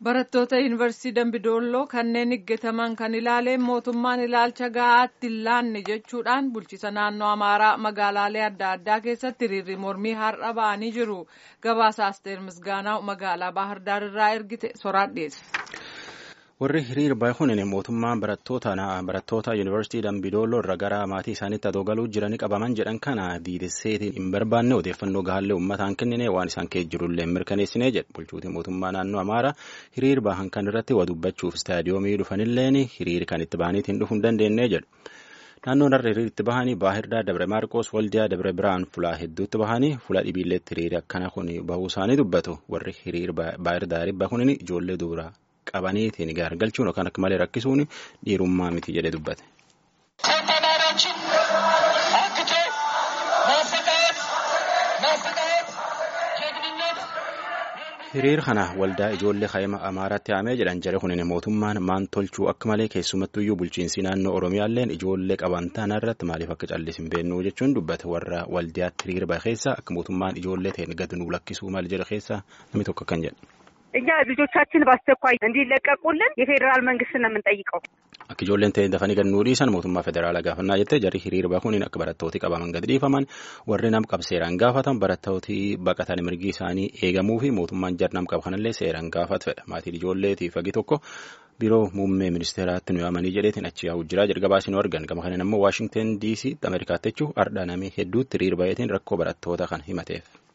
Barattoota Yuunivarsiitii Dambidolloo kanneen higgataman kan ilaaleen mootummaan ilaalcha gahaatti hin laanne jechuudhaan bulchiisa naannoo Amaaraa magaalaalee adda addaa keessatti hiriirri mormii har'a ba'anii jiru. Gabaasa Asteer Misgaanaa magaalaa Baahir Daar irraa ergite soraan dhiyeesse. Warri hiriira baay'een mootummaan barattoota Yuunivarsiitii Dambidolloo irra gara maatii isaaniitti adoo galuu jiranii qabaman jedhan kana diidesseetiin hin barbaanne odeeffannoo gahaallee uummataan kennine waan isaan keessa jirullee mirkaneessine jedhu bulchuutiin mootummaa naannoo Amaaraa hiriira bahan kan irratti waa dubbachuuf istaadiyoomii dhufanilleen hiriira kan itti bahaniitiin dhufuu hin dandeenye jedhu. Naannoon irra hiriira itti bahanii Baahir Daar, Dabre Maarqos, Waldiyaa, Dabre Biraan fulaa hedduutti bahanii fulaa dhibiilleetti hiriira akkana kun bahuu isaanii dubbatu. Warri hiriira Baahir Daar bahuun ijoollee dubaraa qabaniitiin gaargalchuun yookaan akka malee rakkisuun dhiirummaa miti jedhee dubbate. Hiriira kana waldaa ijoollee Haayima Amaaraatti haamee jedhan jara kunin mootummaan maan tolchuu akka malee keessumattuyyuu bulchiinsi naannoo Oromiyaalleen ijoollee qaban taana irratti maaliif akka callisin beennuu jechuun dubbate. Warra waldiyaatti hiriira bahe keessa akka mootummaan ijoollee ta'een gad nuu lakkisuu maal jedha keessa namni tokko kan jedhu. እኛ ልጆቻችን በአስቸኳይ እንዲለቀቁልን የፌደራል መንግስት ነው የምንጠይቀው። Akka ijoolleen ta'e dafanii gad nuu dhiisan mootummaa federaalaa gaafannaa jettee jarri hiriira bahuun akka barattooti qabaman gad dhiifaman warri nam qab seeraan gaafatan barattooti baqatan mirgi isaanii eegamuu fi mootummaan jar nam qab kanallee seeraan gaafatu fedha. Maatiin ijoolleetiif fagi tokko biroo muummee ministeeraatti nu yaamanii jedheetiin achi yaa'u jira jedha gabaasni argan. Gama kanaan ammoo Waashingten DC Ameerikaatti jechuun ardhaa namii hedduutti hiriira baheetiin rakkoo barattoota kan himateef.